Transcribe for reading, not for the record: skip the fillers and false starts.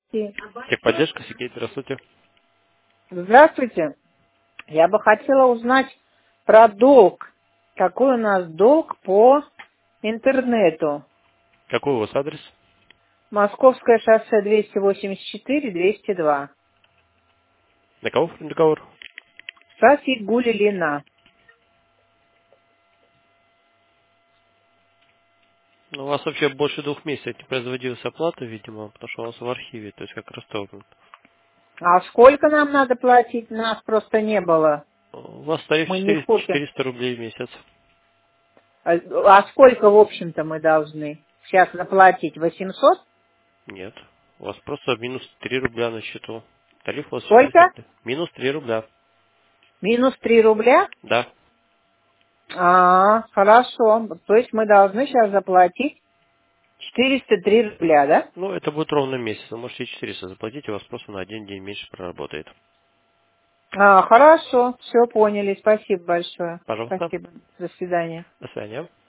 Техподдержка, Сергей, здравствуйте. Здравствуйте. Я бы хотела узнать про долг. Какой у нас долг по интернету? Какой у вас адрес? Московское шоссе 284, 202. На кого оформлен договор? Сафигулина. Ну, у вас вообще больше 2 месяцев не производилась оплата, видимо, потому что у вас в архиве, то есть как расторгнут. А сколько нам надо платить? Нас просто не было. У вас тариф Мы не в курсе. 400 рублей в месяц. А сколько, в общем-то, мы должны сейчас заплатить? 800? Нет. У вас просто минус 3 рубля на счету. Тариф у вас Сколько? 400 рублей. Минус 3 рубля. Минус 3 рубля? Да. Хорошо. То есть мы должны сейчас заплатить 403 рубля, да? Ну, это будет ровно месяц. Вы можете и 400 заплатить, у вас просто на один день меньше проработает. Хорошо, все поняли. Спасибо большое. Пожалуйста. Спасибо. До свидания. До свидания.